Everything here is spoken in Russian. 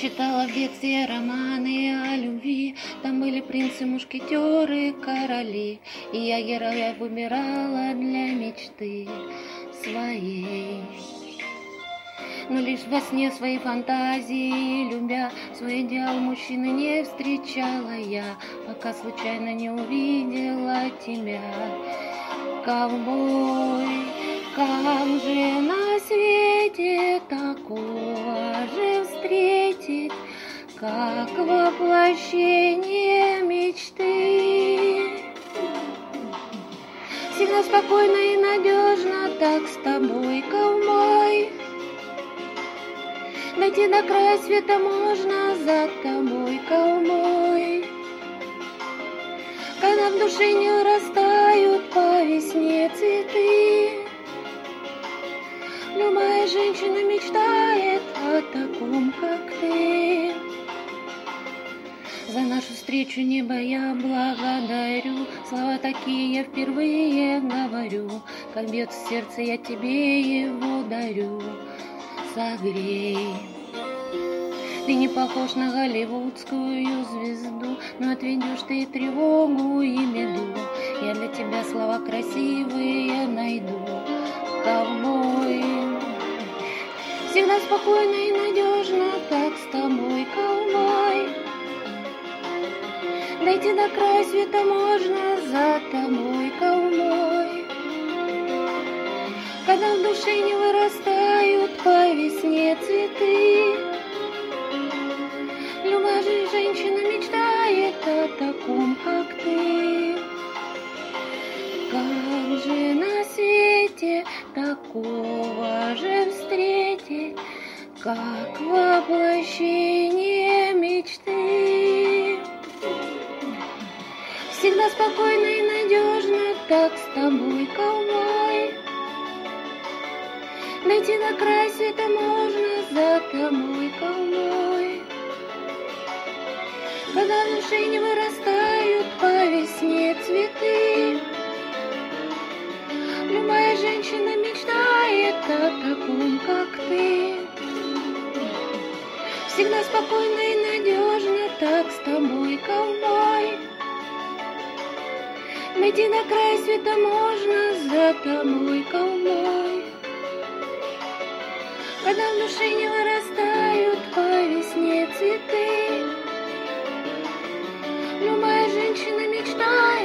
Читала в детстве романы о любви, там были принцы, мушкетеры, короли, и я героя выбирала для мечты своей. Но лишь во сне своей фантазии, любя свой идеал, мужчины не встречала я, пока случайно не увидела тебя. Ковбой, как же на свете такого же встретить, как воплощение мечты? Всегда спокойно и надежно так с тобой, ковбой. Дойти до края света можно за тобой, ковбой. Когда в душе не вырастают по весне цветы, любая женщина мечтает о таком, как ты. За нашу встречу небо я благодарю, слова такие я впервые говорю, как бьется сердце, я тебе его дарю. Согрей. Ты не похож на голливудскую звезду, но отведешь ты тревогу и беду. Я для тебя слова красивые найду, ковбой. Всегда спокойно и надежно так с тобой, ковбой. Дойти до края света можно за тобой, ковбой. Когда в душе не вырастают по весне цветы, любая же женщина мечтает о таком, как ты. Как же на свете такого же встретить, как воплощение мечты? Всегда спокойно и надежно так с тобой, ковбой. Дойти до края света можно за тобой, ковбой. Когда в душе не вырастают по весне цветы, любая женщина мечтает о таком, как ты. Всегда спокойно и надежно так с тобой, ковбой. Дойти до края света можно за тобой, ковбой. Когда в душе не вырастают по весне цветы, любая женщина мечтает